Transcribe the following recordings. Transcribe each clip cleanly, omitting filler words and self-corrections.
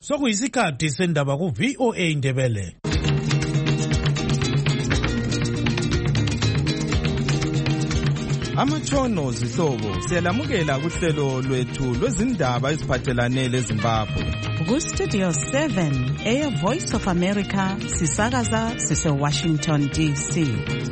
Sokuyisikhathi sendaba ku VOA Indebele. Amatshono zihlobo siyalamukela kuhlelo lwethu lwezindaba eziphathelane leZimbabwe. Ku Studio 7 Air Voice of America sisakaza sise Washington DC.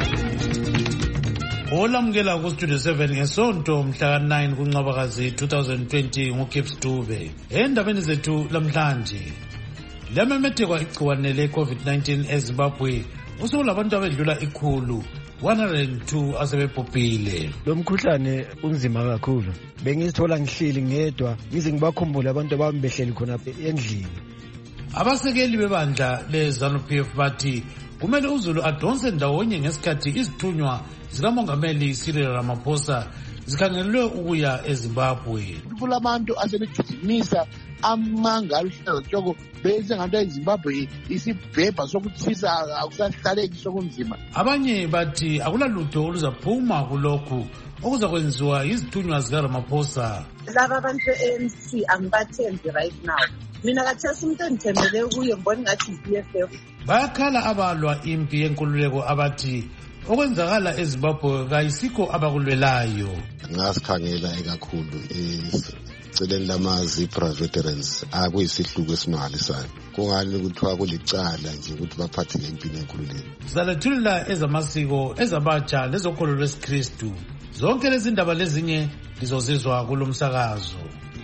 Olamukela ku Studio 7 ngesonto mhla ka9 kuNcwabakazi 2020 nguKips Dube. Endabeni zethu lamhlanje. Lamemethekwa igciwane le-COVID-19 eZimbabwe usulabantu abedlula 102 asebebhubhile. Lo mkhuhlane unzima kakhulu. Bengizithola ngihleli ngedwa ngize ngibakhumbule abantu abami behleli khona endlini. Abasekeli bebandla leZANU-PF bathi kumele uZulu adonse ndawonye ngesikhathi izithunywa zikamongameli Cyril Ramaphosa zikhangelwe ukuya eZimbabwe. Kulabantu asebejuzimisa amanga aluhlaza tshoko bese ngabantu eZimbabwe isibhebha sokuthisa akusahlaleki sokunzima. Abanye bathi akulalutho oluzaphuma kulokhu okuzakwenziwa izithunywa zikaRamaphosa. Laba abantu ANC angibathembi right now. Mina kathesi umuntu endithembele kuye ngibona ngathi iBFF. Bayakhala abalwa impi yenkululeko abathi okwenzakala eZimbabwe kayisikho abakulwelayo. Ngasikhangela ekakhulu eceleni lama-Zebra veterans akuyisihluku esimali sayo. Kungani kuthiwa kulicala nje ukuthi baphathe ngempini yenkululeko. Sizalethulula ezamasiko ezabatsha lezokholo lwesikristu. Zonke lezi ndaba lezinye lizozizwa kulo msakazo.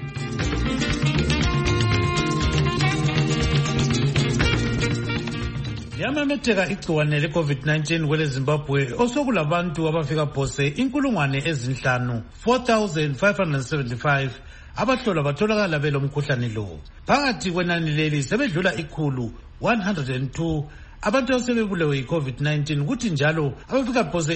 Yamemetheka igciwane le-COVID-19 kwele Zimbabwe osokulabantu abafika phose 4,575 abahlolwa batholakala belo mkhuhlane lo. Phakathi kwenani leli sebedlula 102 abantu asebebulewe yi-COVID-19 kuthi njalo abafika phose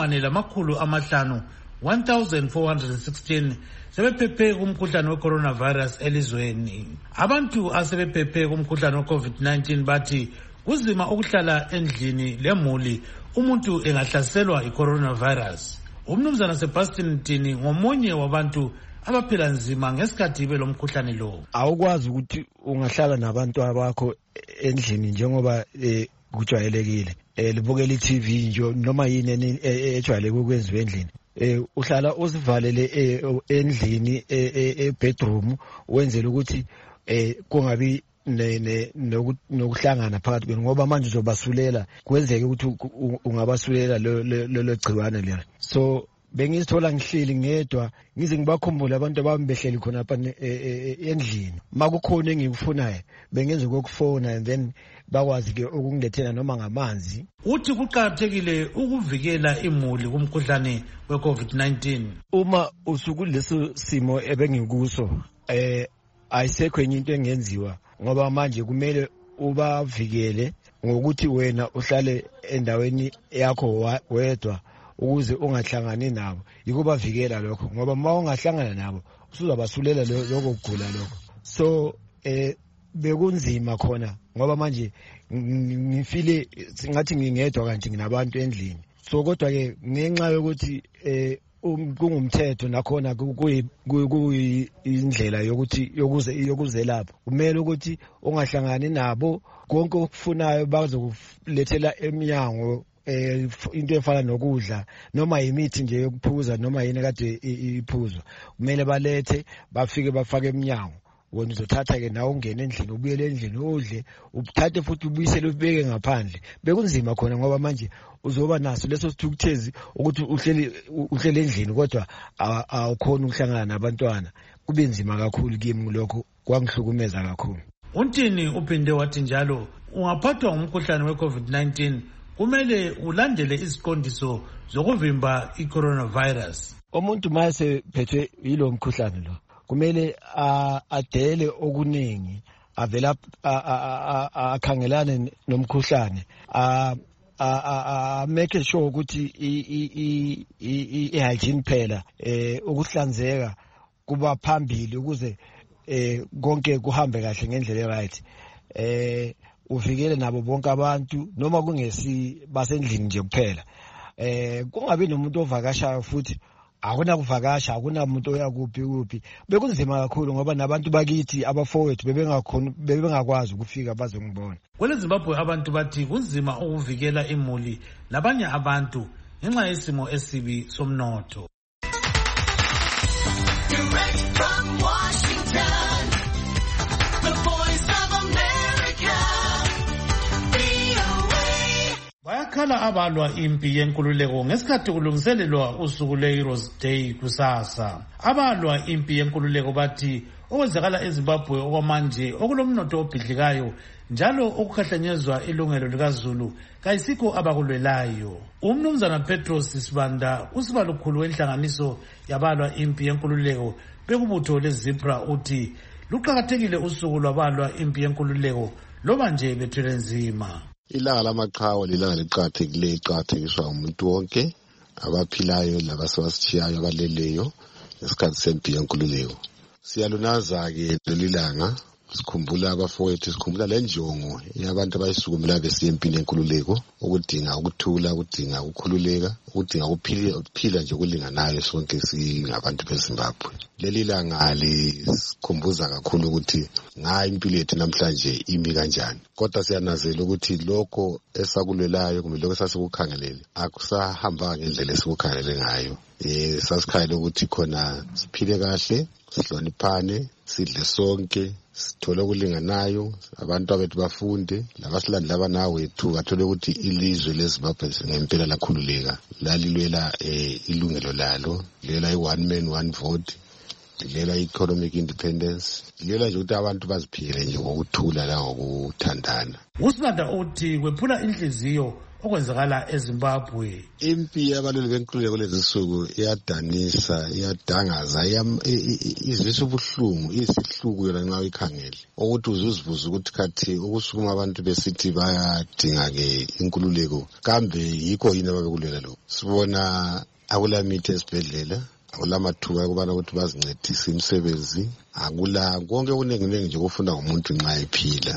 1,416 sebephephe kumkhuhlane we-coronavirus elizweni. Abantu asebephephe kumkhuhlane we-COVID-19 bathi uzima ukuhlala endlini lemuli umuntu engahlaselwa i-coronavirus. Umnumzana Sebastian Mtini ngomunye wabantu abaphila nzima ngesikhathi belomkhuhlane lo. Awukwazi ukuthi ungahlala nabantu abakho endlini njengoba kujwayelekile. Libukela iTV nje noma yini ejwayeleke ukwenziwa endlini. Uhlala usivalele endlini ebedroom wenzela ukuthi kungabi nokuhlangana phakathi kwenu ngoba manje uzobasulela kwenzeke ukuthi ungabasulela lo gciwane lelo. So bengizithola ngihleli ngedwa ngize ngibakhumbule abantu abami behleli khona lapha endlini. Makukhona engikufunayo bengenza ukufona and then bakwazi ke ukungilethela noma ngamanzi. Uthi kuqhakathekile ukuvikela imuli kumkhuhlane we-COVID-19. Uma usukuleso simo ebengikuso ayisekho enye into engenziwa ngoba manje kumele ubavikele ngokuthi wena uhlale endaweni yakho wedwa ukuze ungahlangani nabo. Yikubavikela lokho ngoba uma ungahlangana nabo usuzabasulela lokho kugula lokho. So bekunzima khona ngoba manje ngifile ngathi ngingedwa kanje nginabantu endlini. So kodwa ke ngenxa yokuthi kungumthetho nakhona kuyindlela yokuthi yokuzelapha kumele ukuthi ungahlangani nabo. Konke okufunayo bazokulethela eminyango into efana nokudla noma imithi nje yokuphuza noma yini kade iphuzwa kumele balethe bafike bafake eminyango. Wena uzothatha ke nawe ungene endlini ubuyele endlini udle uthathe futhi ubuyisele ubeke ngaphandle. Bekunzima khona ngoba manje uzoba naso leso sithukuthezi ukuthi uhlele endlini kodwa awukhona ukuhlangana nabantwana. Kube nzima kakhulu kimi lokho kwangihlukumeza kakhulu. Untini uphinde wathi njalo ungaphathwa ngumkhuhlane we-COVID-19 kumele ulandele iziqondiso zokuvimba i-coronavirus. Umuntu mase phethwe yilo mkhuhlane lo kumele adele okuningi avela akhangelane nomkhuhlane make sure ukuthi i-hygiene phela ukuhlanzeka kuba phambili ukuze konke kuhambe kahle ngendlela right. Uvikele nabo bonke abantu noma kungesi basendlini nje kuphela. Kungabi nomuntu ovakashayo futhi akunakuvakasha, akunamuntu oya kuphi. Bekunzima kakhulu ngoba nabantu bakithi abafowethu bebengakwazi ukufika baze ngibona. KweleZimbabwe abantu bathi kunzima ukuvikela imuli labanye abantu ngenxa yesimo esibi somnotho. Bayakhala abalwa impi yenkululeko ngesikhathi kulungiselelwa usuku lwe-Heroes Day kusasa. Abalwa impi yenkululeko bathi okwenzakala eZimbabwe okwamanje okulomnotho obhidlikayo njalo okukhahlanyezwa ilungelo likaZulu kayisikho abakulwelayo. Umnumzana Petros Sibanda, usibalukhulu wenhlanganiso yabalwa impi yenkululeko bekubutho leZipra, uthi luqakathekile usuku lwabalwa impi yenkululeko loba nje bethwele nzima. Ilanga lamaqhawe lilanga liqakathekileyo, liqakathekiswa umuntu wonke abaphilayo labasebasitshiyayo abaleleyo ngesikhathi sempi yenkululeko. Siyalunaza-ke leli langa, sikhumbula abafowethu, sikhumbula le njongo yabantu abayisukumela besiya empini yenkululeko, ukudinga ukuthula, ukudinga ukukhululeka, ukudinga ukuphila nje okulinganayo sonke singabantu beZimbabwe. Leli langa lisikhumbuza kakhulu ukuthi ngayo impilo yethu namhlanje imi kanjani. Kodwa siyanazela ukuthi lokho esakulwelayo kumbe lokho esasikukhangelele akusahamba ngendlela esikukhangelele ngayo. Sasikhalela ukuthi khona siphile kahle, sihloniphane, sidle sonke, sithole okulinganayo, abantu abethu bafunde, labasilandela abanawethu bathole ukuthi ilizwe leZimbabwe ngempela lakhululeka, lalilwela ilungelo lalo, lilela i-one man one vote, lilela i-economic independence, lilela nje ukuthi abantu baziphile nje ngokuthula langokuthandana. Usibanda uthi kwephula inhliziyo okwenzakala eZimbabwe. Impi yabalweli benkululeko lezisuku iyadanisa, iyadangaza, izisa ubuhlungu, isihluku yona nxa uyikhangele. Ukuthi uzuzibuza ukuthi khathi ukusukuma abantu besithi bayadinga-ke inkululeko, kambe yikho yini ababekulwela lokho? Sibona akulamithi esibhedlela, akulamathuba ukubana ukuthi bazincedise imisebenzi, akula konke okunenginengi nje kufunda ngomuntu nxa ephila.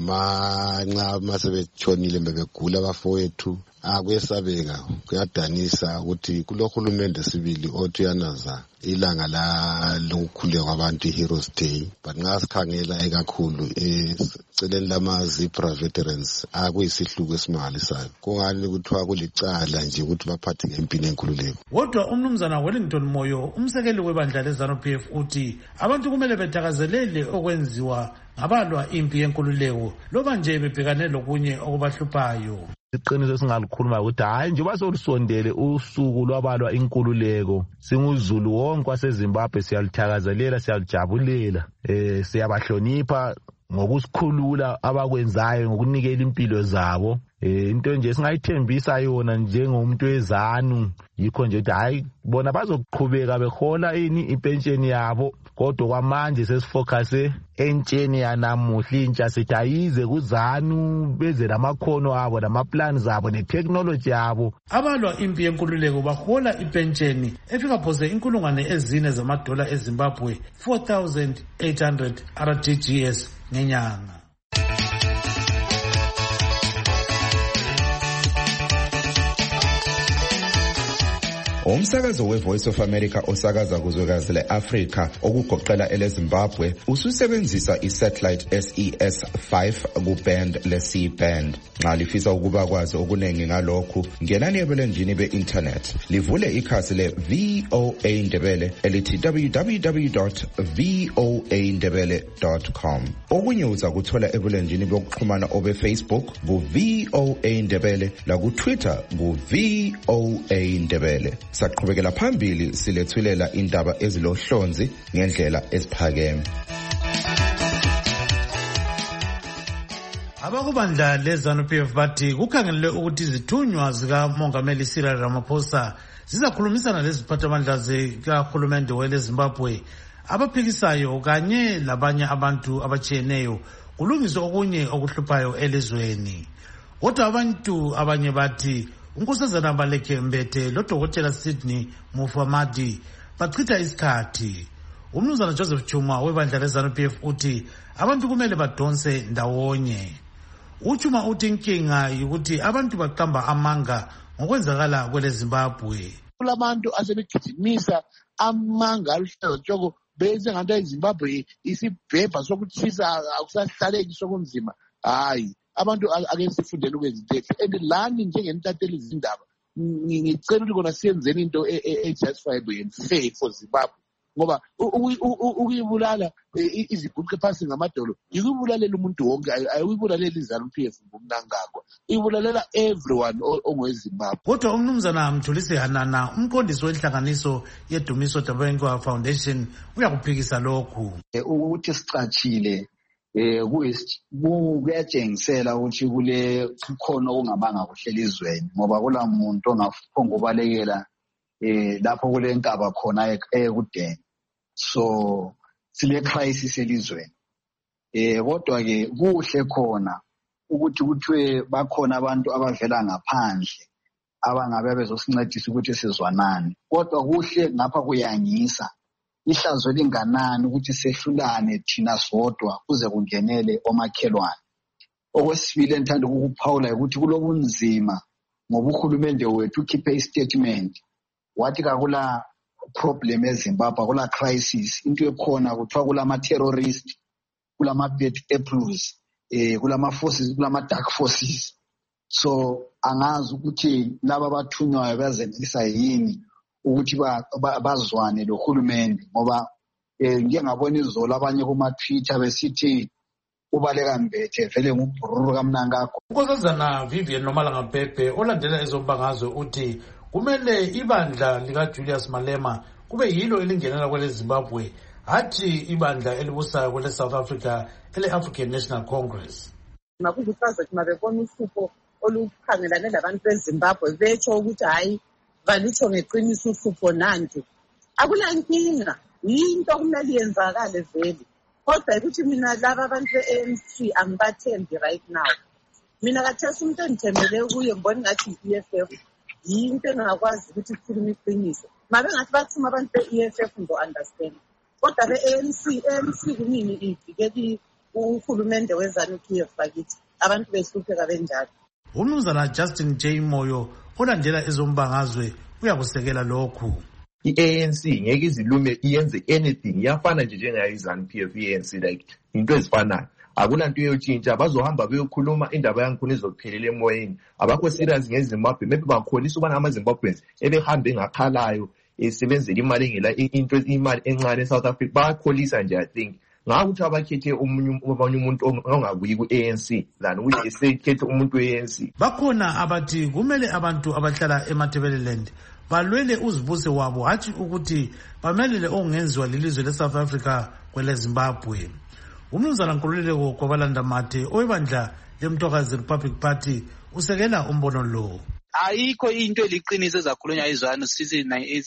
Nxa masebetshonile bebegula abafowethu, kuyesabeka, kuyadanisa ukuthi kulohulumende sibili othi uyanaza ilanga lokukhululeka kwabantu, i-Heroes Day. But nxa sikhangela ekakhulu eceleni lama-Zipra veterans kuyisihluku esimangalisayo. Kungani kuthiwa kulicala nje ukuthi baphathe ngempini yenkululeko. Kodwa umnumzana Wellington Moyo, umsekeli webandla leZANU-PF, uthi abantu kumele bethakazelele okwenziwa ngabalwa impi yenkululeko loba nje bebhekane lokunye okubahluphayo. Iqiniso singalikhuluma ukuthi hayi njengoba solusondele usuku lwabalwa inkululeko, singuzulu wonke waseZimbabwe siyalithakazelela, siyalujabulela, siyabahlonipha ngokusikhulula abakwenzayo, ngokunikela impilo zabo. Into nje singayithembisa yona njengomuntu weZANU yikho nje ukuthi hayi bona bazoqhubeka behola ipensheni yabo, kodwa kwamanje sesifocuse entsheni yanamuhla intsha, sithi ayize kuZANU beze lamakhono abo namaplans abo netechnology yabo. Abalwa impi yenkululeko bahola ipensheni efika phose $4,000 eZimbabwe, 4,800 RTGS ngenyanga. Umsakazo weVoice of America osakaza kuzwekazi leAfrika okugoqela eleZimbabwe ususebenzisa isatellite SES-5 kuband le-C-band. Nxa lifisa ukuba kwazi okunengi ngalokhu, ngenani ebulenjini be-internet, livule ikhasi le-VOA Ndebele elithi www.voandebele.com. Okunye uza kuthola ebulenjini bokuxhumana obe-Facebook ku-VOA Ndebele laku-Twitter ku-VOA Ndebele. Saqhubekela phambili silethulela indaba ezilohlonzi ngendlela eziphakeme. Abakubandla leZANU-PF bathi kukhangelelwe ukuthi izithunywa zikaMongameli Cyril Ramaphosa zizakhulumisana leziphathamandla zikahulumende weleZimbabwe abaphikisayo kanye labanye abantu abatshiyeneyo kulungiswe okunye okuhluphayo elizweni. Kodwa abantu abanye bathi uNkosazana Baleke Mbete loDokotela Sydney Mufamadi bachitha isikhathi. Umnumzana Joseph Chuma webandla leZANU-PF uthi abantu kumele badonse ndawonye. Uchuma uthi inkinga ukuthi abantu baqamba amanga ngokwenzakala kweleZimbabwe. kulabantu asebegijimisa amanga aluhlaza tshoko benze nganto eZimbabwe isibhebha sokutshisa akusahlaleki sokunzima. Hayi, abantu ake sifundele ukwenza into and lani njengentatheli zindaba ngicela ukuthi kona siyenzeni into justifiable and fair for Zimbabwe, ngoba ukuyibulala iziguqe phasi ngamadolo ikubulalela umuntu wonke, ayikubulalela iZANU-PF ngomnangagwa, ibulalela everyone ongoweZimbabwe. Kodwa umnumzana Mthulisi Hanana, umqondisi wenhlanganiso yeDumiso Dabengwa Foundation, uyakuphikisa lokhu. Ukuthi sicatshile kuyatshengisela ukuthi kukhona okungabanga kuhle elizweni, ngoba kula muntu ongaphonga ubalekela lapho kule nkaba khona ekudeni. So sile crisis elizweni. Kodwa-ke kuhle khona ukuthi kuthiwe bakhona abantu abavela ngaphandle abangabe bezosincedisa ukuthi sizwanane. Kodwa kuhle ngapha kuyangisa ihlazo linganani ukuthi sehlulane thina sodwa kuze kungenele omakhelwane. Okwesibili enthanda ukukuphawula ukuthi kulobunzima ngoba uhulumende wethu ukhiphe istatement wathi kakula problem eZimbabwe, kula crisis, into ekhona kuthiwa kulama-terrorist, kulama-bad apples, kulama-forces, kulama-dark forces. So angazi ukuthi laba bathunywayo bazenelisa yini ukuthi bazwane lo hulumende, ngoba ngike ngabona izolo abanye kuma-Twitter besithi ubaleka Mbethe vele ngubhururu kamnangagwa. Unkosazana Vivian Nomalanga Mpempe olandela ezombangazwe uthi kumele ibandla likaJulius Malema kube yilo elingenela kwele Zimbabwe, hathi ibandla elibusayo kwele South Africa ele-African National Congress. Makuzichaza ukuthi mabebona uhlupho olukhangelane labantu beZimbabwe betsho ukuthi hayi balitsho ngeqiniso uhlupho nanti akulankinga, yinto kumele yenzakale vele. Kodwa ukuthi mina laba abantu be-ANC angibathembi right now. Mina kathesi umuntu endithembele kuye ngibona ngathi i-EFF yinto engakwazi ukuthi ikhulume iqiniso. Mabe ngathi bathuma abantu be-EFF ndo-understand. Kodwa be-ANC kunini ivikeli uhulumende weZANU-PF bakithi abantu behlupheka benjalo. Umnumzana Justin J. Moyo olandela ezombangazwe uyakusekela lokhu. I-ANC ngeke izilume iyenze anything, yafana nje njengayo iZANU-PF i-ANC, like into ezifanayo. Akulanto yotshintsha, bazohamba beyokhuluma indaba yangikhona izophelela emoyeni. Abakho serious ngeZimbabwe, maybe bakholisa ubana amaZimbabweans ebehambe ngakhalayo esebenzela imali engela imali encane eSouth Africa, bayakholisa nje. I think ngakuthi abakhethe abanye umuntu ongabuyi ku-ANC than ukuthi esekhethe umuntu we-ANC. Bakhona abathi kumele abantu abahlala eMatabeleland balwele uzibuse wabo, hathi ukuthi bamelele okungenziwa lilizwe leSouth Africa kwele Zimbabwe. Umnumzana Nkululeko Kwabalanda Mathe owebandla leMthokazi Republic Party usekela umbono lo. Ayikho into eliqiniso ezakhulunywa izwano since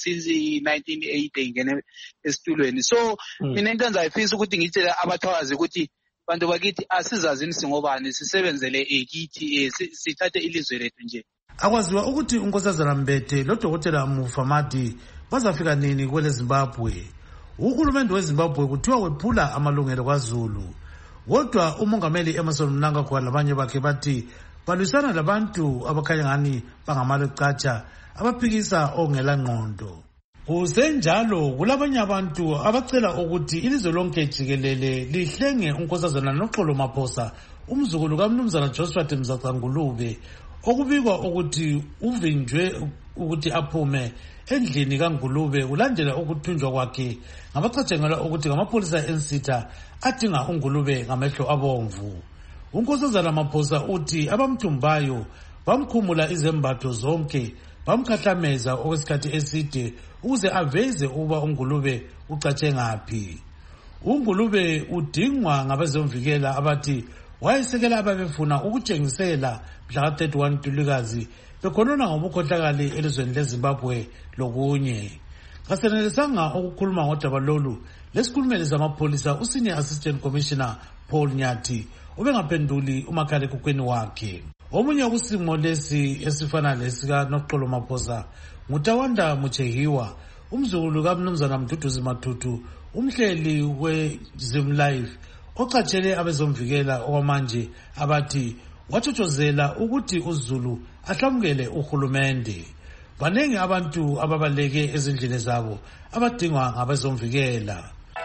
1980 ingene esitulweni. So mina into engizayifisa ukuthi ngitshele abathokazi ukuthi bantu bakithi asizazini singobani, sisebenzele kithi, sithathe ilizwe lethu nje. Akwaziwa ukuthi unkosazana Mbethe loDokotela Mufamadi bazafika nini kwele Zimbabwe. Uhulumende weZimbabwe kuthiwa wephula amalungelo kwaZulu. Kodwa umongameli Emmerson Mnangagwa labanye bakhe bathi balwisana labantu abakhanya ngani bangamalecatsha abaphikisa ongela ngqondo. Kusenjalo kulabanye abantu abacela ukuthi ilizwe lonke jikelele lihlenge unkosazana noXolo Maphosa umzukulu kaMnumzana Josphat Mzacangulube okubikwa ukuthi uvinjwe ukuthi aphume endlini kaNgulube kulandela ukuthunjwa kwakhe ngabacatshangela ukuthi ngamapholisa ensitha adinga uNgulube ngamehlo abomvu. Unkosazana Maphosa uthi abamthumbayo bamkhumula izembatho zonke bamkhahlameza okwesikhathi eside ukuze aveze uba uNgulube ucatshe ngaphi. uNgulube udingwa ngabezomvikela abathi wayesekela ababefuna ukutshengisela mhla ka-31 Ntulikazi bekhonona ngobukhohlakali elizweni leZimbabwe lokunye. Kasenelisanga ukukhuluma ngodaba lolu lesikhulumeli zamapholisa uSenior Assistant Commissioner Paul Nyathi ubengaphenduli umakhalekhukhwini wakhe. Omunye kusimo lesi esifana lesika noXolo Maphosa nguTawanda Muchehiwa umzukulu kaMnumzana Mduduzi Matutu umhleli weZim Live ocatshele abezomvikela okwamanje abathi wathothozela ukuthi uZulu ahlamukele uhulumende. Baningi abantu ababaleke ezindlini zabo abadingwa ngabezomvikela.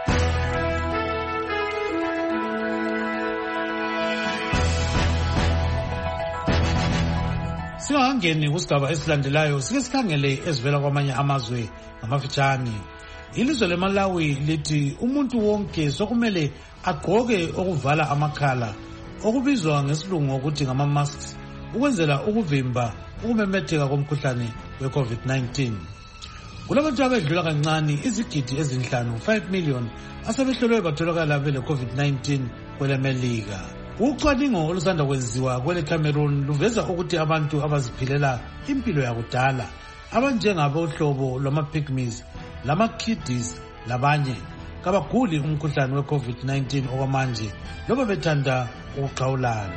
Singangeni kusigaba esilandelayo sike sikhangele ezivela kwamanye amazwe ngamafitshane. Ilizwe leMalawi lithi umuntu wonke sokumele agqoke okuvala amakhala okubizwa ngesilungu ukuthi ngama-masks ukwenzela ukuvimba ukumemetheka komkhuhlane we-COVID-19. Kulabantu abedlula kancane izigidi ezinhlanu 5 million asebehlolwe batholakala bele-COVID-19 kwelemelika. Ucwaningo olusanda kwenziwa kwele Cameroon luveza ukuthi abantu abaziphilela impilo yakudala abanjengabohlobo lwama-pygmies, lama-kiddies labanye kabaguli umkhuhlane we-COVID-19 okwamanje loba bethanda ukuxhawulana.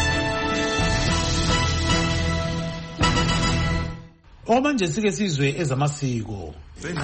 Okwamanje sike sizwe ezamasiko.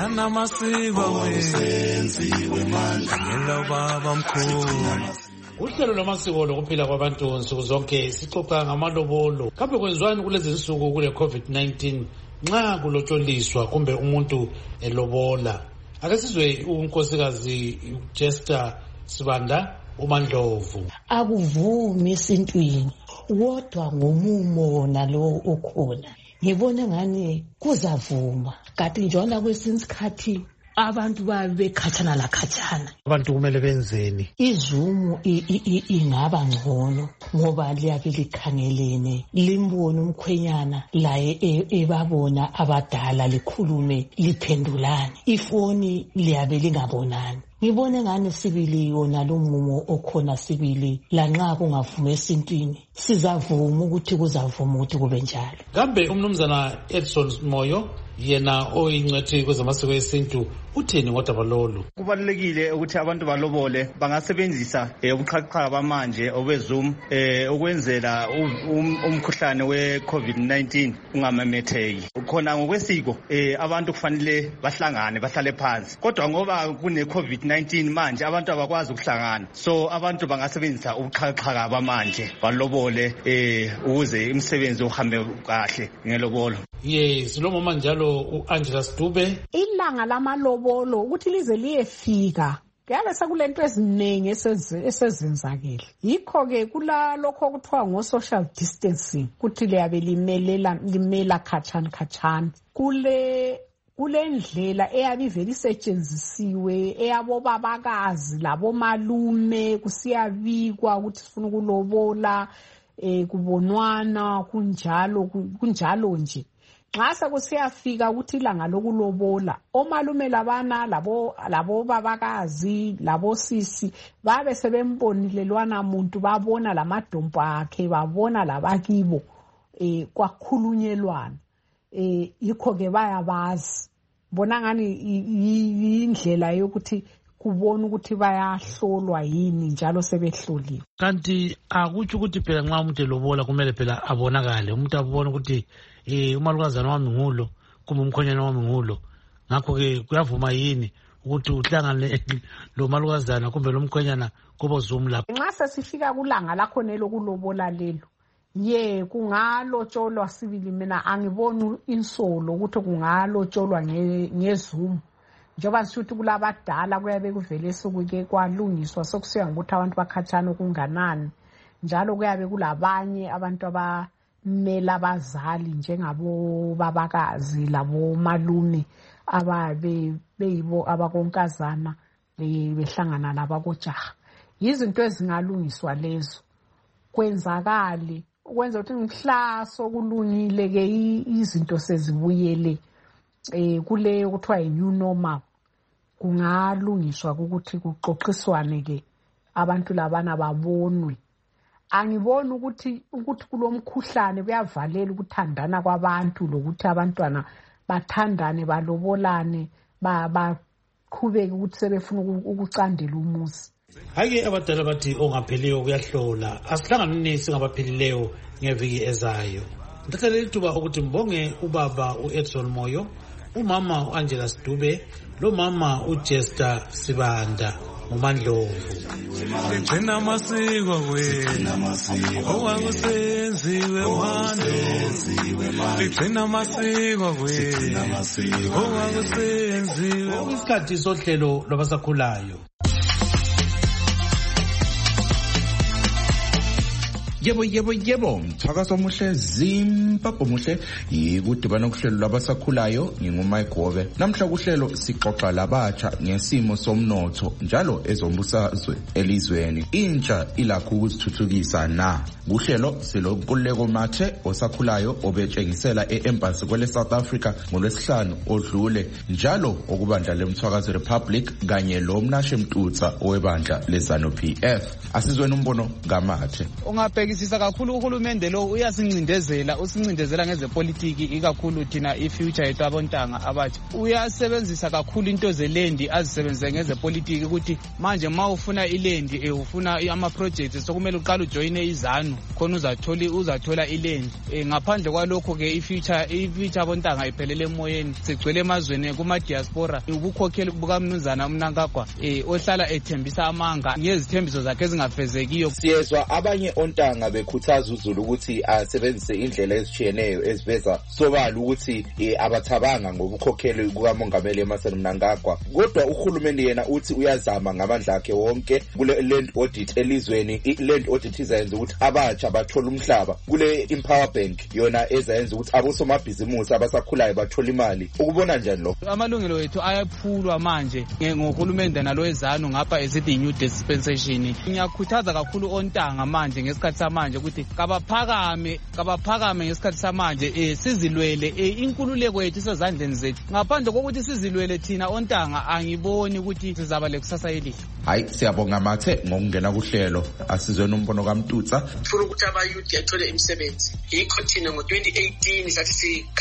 Uhlelo lwamasiko lokuphila kwabantu nsuku zonke sixoxa ngamalobolo. Kambe kwenziwani kulezi nsuku kule COVID-19 nxa kulotsholiswa kumbe umuntu elobola? Ake sizwe unkosikazi Jester Sibanda uMandlovu. Akuvumi esintwini kodwa ngomumo nalo okhona. Ngibona ngani kuzavuma. Kanti njona kwesinye isikhathi abantu babekhatshana la khatshana. Abantu kumele benzeni? Izumu ingaba ngcono ngoba liyabe likhangelene limbone umkhwenyana laye ebabona abadala likhulume liphendulane. Ifoni liyabe lingabonani. Ngibone ngani sibili yona lo mumo okhona sibili lanxa kungavuma esintwini sizavuma ukuthi kuzavuma ukuthi kube njalo. Kambe umnumzana Edson Moyo yena oyingcwethi kwezamasiko esintu utheni ngodaba lolu? Kubalulekile ukuthi abantu balobole bangasebenzisa ubuxhakaxhaka bamanje obeZoom ukwenzela umkhuhlane we-COVID-19 ungamemetheki. Khona ngokwesiko abantu kufanele bahlangane bahlale phansi. Kodwa ngoba kune-COVID-19 manje abantu abakwazi ukuhlangana. So abantu bangasebenzisa ubuxhakaxhaka bamanje balobole ukuze imisebenzi uhambe kahle ngelobolo. Yes, lo mama njalo uAngela Stube. Ilanga lamalobolo ukuthi lize liyefika kuyabe sekulento eziningi esezenzakele. Yikho ke kulalokho okuthiwa ngo-social distancing ukuthi liyabe limela khatshana. Kule ndlela eyabe ivele isetshenzisiwe eyabobabakazi labomalume kusiyabikwa ukuthi sifuna ukulobola kubonwana kunjalo nje. Nxa sekusiyafika ukuthi ilanga lokulobola omalume labana labo babakazi labo sisi babe sebembonilelwana muntu babona lamadumpu akhe babona labakibo kwakhulunyelwana yikho ke bayabazi bona ngani indlela yokuthi kubona ukuthi bayahlolwa yini njalo sebehloliwe. Kanti akutsho ukuthi phela nxa umuntu elobola kumele phela abonakale umuntu abone ukuthi umalukazana wami ngulo kumbe umkhonyana wami ngulo. Ngakho ke kuyavuma yini ukuthi uhlangane lo malukazana kumbe lo mkhonyana kubo Zoom lapho? Nxa sesifika kulanga lakho nelokulobola lelo kungalotsholwa sibili. Mina angiboni insolo ukuthi kungalotsholwa ngeZoom. Njoba nsuthi kulabadala kuyabe kuvele sokuke kwalungiswa sokusiya ngokuthi abantu bakhatshana okunganani. Njalo kuyabe kulabanye abantu abamela abazali njengabo babakazi labo malume ababe beyibo abakonkazana behlangana labakojaha. Yizinto ezingalungiswa lezo kwenzakale ukwenza ukuthi ngihlaso kulungile ke izinto sezibuyele kuleyo kuthiwa yi-new normal. Kungalungiswa ukuthi kuxoxiswane ke abantu labana babonwe. Angiboni ukuthi kulomkhuhlane kuyavalela ukuthandana kwabantu lokuthi abantwana bathandane balobolane baqhubeke ukuthi sebefuna ukucandela umuzi. Hake abadala bathi ongapheliyo kuyahlola. Asihlanganeni singabaphilileyo ngeviki ezayo. Ndathathela ithuba ukuthi mbonge ubaba uEdson Moyo, umama uAngela Stube, lo mama uJester Sibanda. nguMandlovu. Sigcina amasiko wethu okwakusenziwe manje, sigcina amasiko wethu okwakusenziwe. Isikhathi sohlelo lwabasakhulayo. Yebo, mthakazo omuhle, Zimbabwe muhle, yikudibana kuhlelo lwabasakhulayo, ngingumike Gove. Namhla kuhlelo sixoxa labatsha ngesimo somnotho njalo ezombusazwe elizweni. Intsha ilakho ukuzithuthukisa na. Kuhlelo silonkululeko Mathe osakhulayo obetshengisela e-Embassy kwele South Africa ngoLwesihlanu odlule, njalo okubandla leMthwakazi Republic kanye lo Mnashe Mtutsa owebandla leZanu PF. Asizweni umbono kaMathe. Ungabhekisisa kakhulu uhulumende lo uyasincindezela, usincindezela ngezepolitiki, ikakhulu thina ifuture yethu abontanga abathi. Uyasebenzisa kakhulu into zeland azisebenzise ngezepolitiki ukuthi manje mawufuna iland ufuna ama projects sokumele uqala ujoine iZanu khona uzathola iland. Ngaphandle kwalokho ke ifuture abontanga iphelele emoyeni, sigcwele emazweni kuma diaspora. Ubukhokheli bukaMnumzana uMnangagwa ohlala ethembisa amanga ngezithembiso zakhe ezingafezekiyo. Siyezwa abanye ontanga bekhuthaza uZulu ukuthi asebenzise indlela ezitshiyeneyo eziveza sobala ukuthi abathabanga ngobukhokheli bukaMongameli Emmerson Mnangagwa, kodwa uhulumeni yena uthi uyazama ngamandla akhe wonke kule land audit elizweni. I-land audit izayenza ukuthi abatsha bathola umhlaba, kule Empower Bank yona ezayenza ukuthi abosomabhizimusi abasakhulayo bathola imali. Ukubona njani lo? Amalungelo ethu ayaphulwa manje ngohulumende nalo eZanu ngapha esithi new dispensation. Ngiyakhuthaza kakhulu ontanga manje ngesikhathi samanje ukuthi kabaphakame ngesikhathi samanje, sizilwele inkululeko yethu isezandleni zethu. Ngaphandle kokuthi sizilwele thina ontanga angiboni ukuthi sizaba lekusasa elihle. Hayi, siyabonga Mathe ngokungena kuhlelo. Asizweni umbono kaMtutsa. Ufuna ukuthi abayouth yathole imisebenzi. Yikho thina ngo-2018 sathi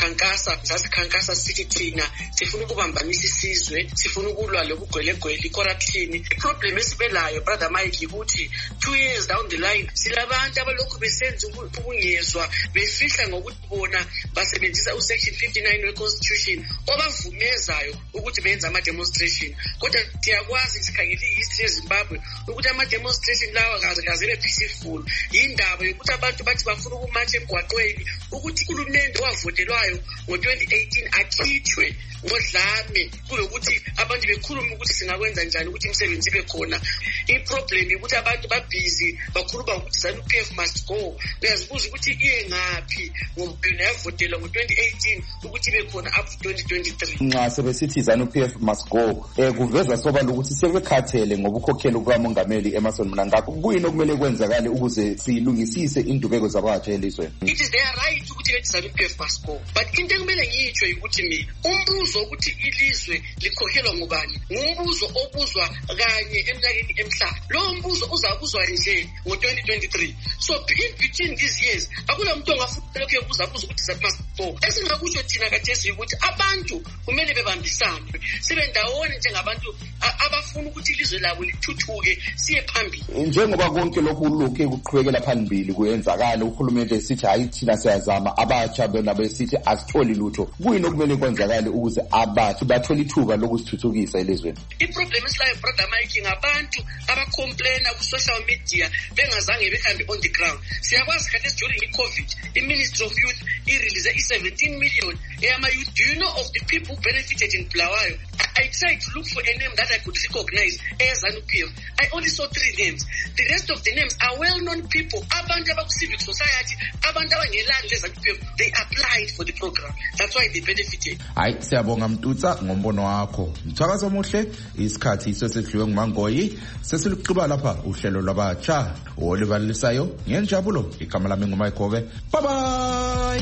sikhankasa sithi thina sifuna ukubambanisa isizwe, sifuna ukulwa lobugwelegwele, i-corruption. I-problem esibelayo brother Mike ukuthi 2 years down the line silabantu abalokhu besenza ukungezwa, befihla ngokuthi bona basebenzisa usection 59 we-constitution obavumezayo ukuthi benze ama-demonstration. Kodwa siyakwazi sikhangele i-history yeZimbabwe ukuthi ama-demonstration lawa kaze be peaceful. Yindaba yokuthi abantu bathi bafuna ukumatsha emgwaqweni ukuthi uhulumende wavotelwayo ngo-2018 akhithwe ngodlame kulokuthi abantu bekhuluma ukuthi singakwenza njani ukuthi imisebenzi ibe khona. I-problem ukuthi abantu babhizi bakhuluma ukuthi ZANU PF must go. Uyazibuza ukuthi iye ngaphi ngoba yona yavotelwa ngo-2018 ukuthi ibe khona up to 2023. Nxa sebesithi ZANU PF must go, kuveza sobala ukuthi sebekhathele ngobukhokheli bukaMongameli Emmerson Mnangagwa. Kuyini okumele kwenzakale ukuze silungisise indubeko zabatsha elizweni? It is their right ukuthi bethi ZANU PF must go, but into ekumele ngiyitsho ukuthi mina umbuzo ukuthi ilizwe likhokhelwa ngubani ngumbuzo obuzwa kanye eminyakeni emhlaba. Lo mbuzo uzabuzwa nje ngo-2023. So in between these years akula muntu ongafuna lokho yokubuza ukuthi ZANU must go. Esingakusho thina kaJesu ukuthi abantu kumele bebambisane, sibe ndawonye njengabantu abafuna ukuthi ilizwe labo lithuthuke siye phambili. Njengoba konke lokhu kuqhubekela phambili kuyenzakala, uhulumende esithi hayi thina siyazama, abatsha bona besithi asitholi lutho. Kuyini okumele kwenzakale ukuze abatsha bathole ithuba lokuzithuthukisa elizweni? I-problem esilayo brother Mike ngabantu abacomplaina ku-social media bengazange behambe on the ground. Siyakwazi khathesi during i-COVID i-Ministry of Youth i-release i-17 million eyama-youth. Do you know of the people who benefited in Bulawayo? I tried to look for a name that I could recognize as ZANU PF. I only saw 3 names. The rest of the names are well-known people. Abantu abaku-civic society, abantu abangelani leZANU PF, they applied for the program. That's why they benefited. Hayi, siyabonga Mtutsa ngombono wakho. Mthakazo omuhle, isikhathi sesidliwe nguMangoyi. Sesiluqhuba lapha uhlelo lwabatsha olubalisayo. Ngenjabulo, igama lami nguMike Gove. Bye bye.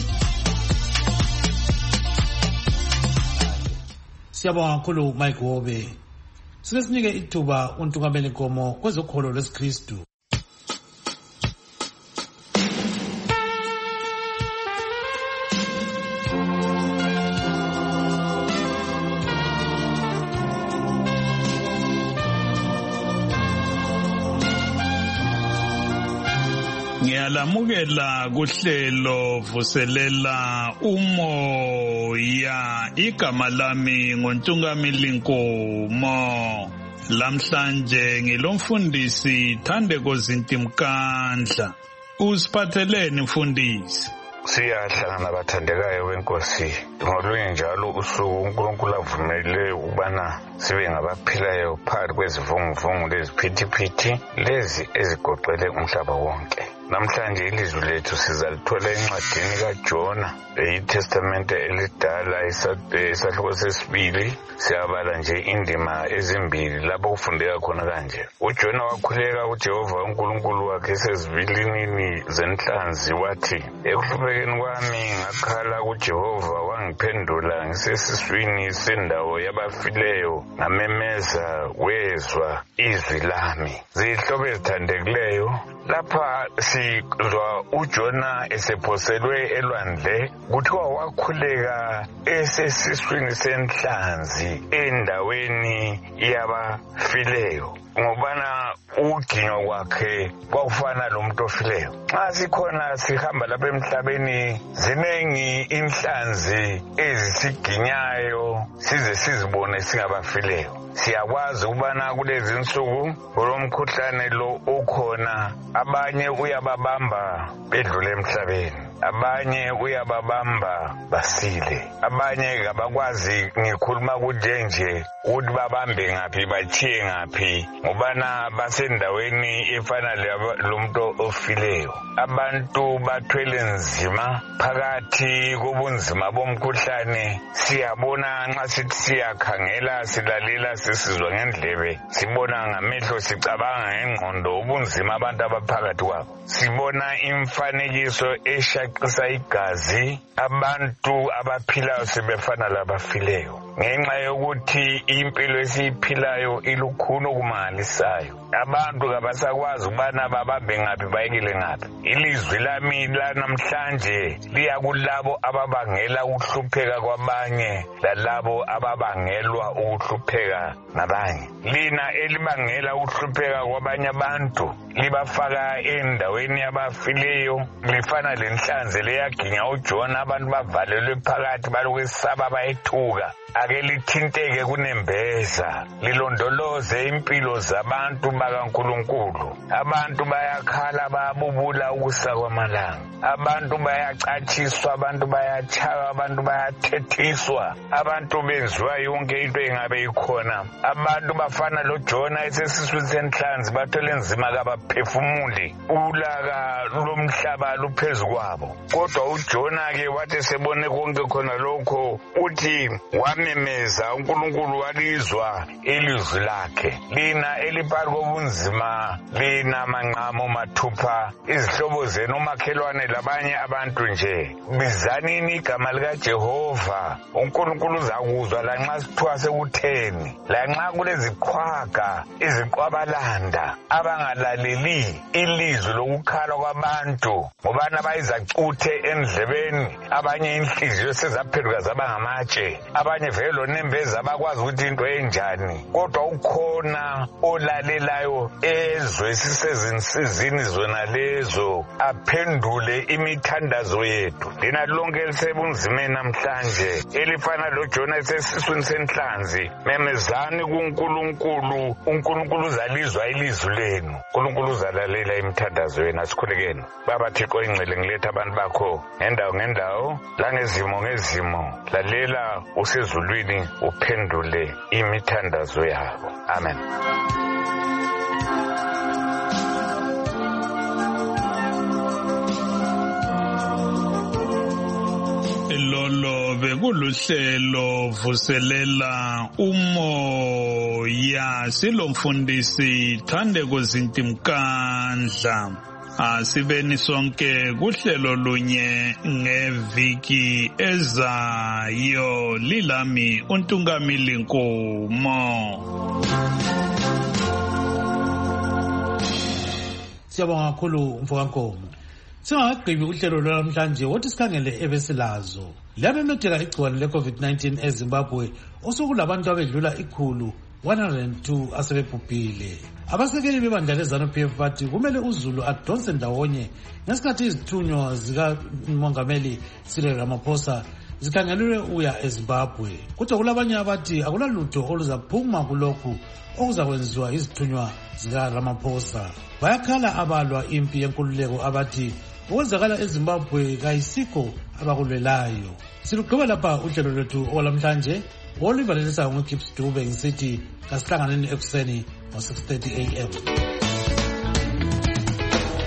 Siyabonga kakhulu Mike Gove. Sike sinike ithuba uNtungameli Nkomo kwezokholo lwesikristu. Ngiyalamukela kuhlelo vuselela umoya, igama lami nguNtungameli Nkomo. Lamhlanje ngilomfundisi Thandeko Zintimkandla. Usiphatheleni mfundisi? Siyahlangana bathandekayo wenkosi ngolunye njalo usuku uNkulunkulu avumele ukubana sibe ngabaphilayo phakathi kwezivunguvungu leziphithiphithi lezi ezigoqele umhlaba wonke. Namhlanje ilizwi lethu sizalithola encwadini kaJona eyiTestamente elidala isahluko sesibili. Siyabala nje indima ezimbili lapho kufundeka khona kanje. UJona wakhuleka uJehova uNkulunkulu wakhe esezivilinini zenhlanzi wathi, ekuhluphekeni kwami ngakhala kuJehova wangiphendula ngisesiswini sendawo yabafileyo ngamemeza wezwa izwi lami. Zihlobo ezithandekileyo, lapha sizwa uJona esephoselwe elwandle kuthiwa wakhuleka esesiswini senhlanzi endaweni yabafileyo ngobana ukuginywa kwakhe kwakufana lomuntu ofileyo. Xa sikhona sihamba lapha emhlabeni zinengi inhlanzi ezisiginyayo size sizibone singabafileyo. Siyakwazi ukubana kulezi insuku kulomkhuhlane lo okhona, abanye uyababamba bedlule emhlabeni, abanye uyababamba basile, abanye kabakwazi ngikhuluma kunjenje ukuthi babambe ngaphi bachiye ngaphi ngobana basendaweni efana lomuntu ofileyo. Abantu bathwele nzima phakathi kobunzima bomkhuhlane. Siyabona nxa sithi siyakhangela, silalela, sisizwa ngendlebe, sibona ngamehlo, sicabanga ngengqondo ubunzima abantu abaphakathi kwabo. Sibona imfanekiso eshaqisa igazi, abantu abaphilayo sebefana labafileyo ngenxa yokuthi impilo esiyiphilayo ilukhuni okumangalisayo. Abantu kabasakwazi ukubana babambe ngaphi bayekele ngaphi. Ilizwi lami lanamhlanje liya kulabo ababangela ukuhlupheka kwabanye lalabo ababangelwa ukuhlupheka nabanye. Lina elibangela ukuhlupheka kwabanye abantu libafaka endaweni yabafileyo lifana lenhlanzi leyaginya uJona, abantu bavalelwe phakathi balokwesaba bayethuka. Ake lithinteke kunembeza, lilondoloze impilo zabantu bakaNkulunkulu. Abantu bayakhala, bayabubula ukusa kwamalanga. Abantu bayacatshiswa, abantu bayachaywa, abantu bayathethiswa, abantu benziwa yonke into engabe ikhona. Abantu bafana loJona esesiswini senhlanzi bathwele nzima kabaphefumuli, ulaka lomhlaba luphezu kwabo. Kodwa uJona-ke wathi sebone konke khona lokho uthi wamemeza, uNkulunkulu walizwa ilizwi lakhe. Lina eliphakathi kobunzima, lina manqamo mathupha, izihlobo zenu umakhelwane labanye abantu nje, bizanini igama likaJehova. uNkulunkulu uzakuzwa lanxa sithiwa sekutheni, lanxa kuleziqhwaga iziqwabalanda abangalaleli ilizwi lokukhala kwabantu ngobana bayizacuthe endlebeni, abanye inhliziyo sezaphenduka zaba ngamatshe, abanye vele nembeza bakwazi ukuthi into enjani. Kodwa ukhona olalelayo ezwe sisezinsizini zona lezo, aphendule imithandazo yethu. Lina lonke elisebunzimeni namhlanje elifana loJona esesiswini senhlanzi, memezani kuNkulunkulu. uNkulunkulu uzalizwa ilizwi lenu, uNkulunkulu uzalalela imithandazo yenu. Asikhulekeni. Baba Thixo ingcele, ngiletha abantu bakho ngendawo ngendawo langezimo ngezimo, lalela usezulwini uphendule imithandazo yabo. Amen. Lolo bekuluhlelo vuselela umoya, silomfundisi Thandeko Zintimkandla. Asibeni sonke kuhlelo lunye ngeviki ezayo. Lilami uNtungamili Nkomo. Siyabonga kakhulu mfokankomo. Singakagqibi uhlelo lwanamhlanje wothi sikhangele ebesilazo. Labemetheka igciwane le-COVID-19 eZimbabwe osokulabantu abedlula 102 asebebhubhile. Abasekeli bebandla leZANU-PF bathi kumele uZulu adonse ndawonye ngesikhathi izithunywa zikamongameli Cyril Ramaphosa zikhangelelwe uya eZimbabwe. Kodwa kulabanye abathi akulalutho oluzaphuma kulokhu okuzakwenziwa izithunywa zikaRamaphosa. Bayakhala abalwa impi yenkululeko abathi okwenzakala eZimbabwe kayisikho abakulwelayo. Silugqiba lapha uhlelo lwethu olamhlanje. Oliver Lelisa nguKips Dube ngisithi kasihlanganeni ekuseni ngo 6:30 AM.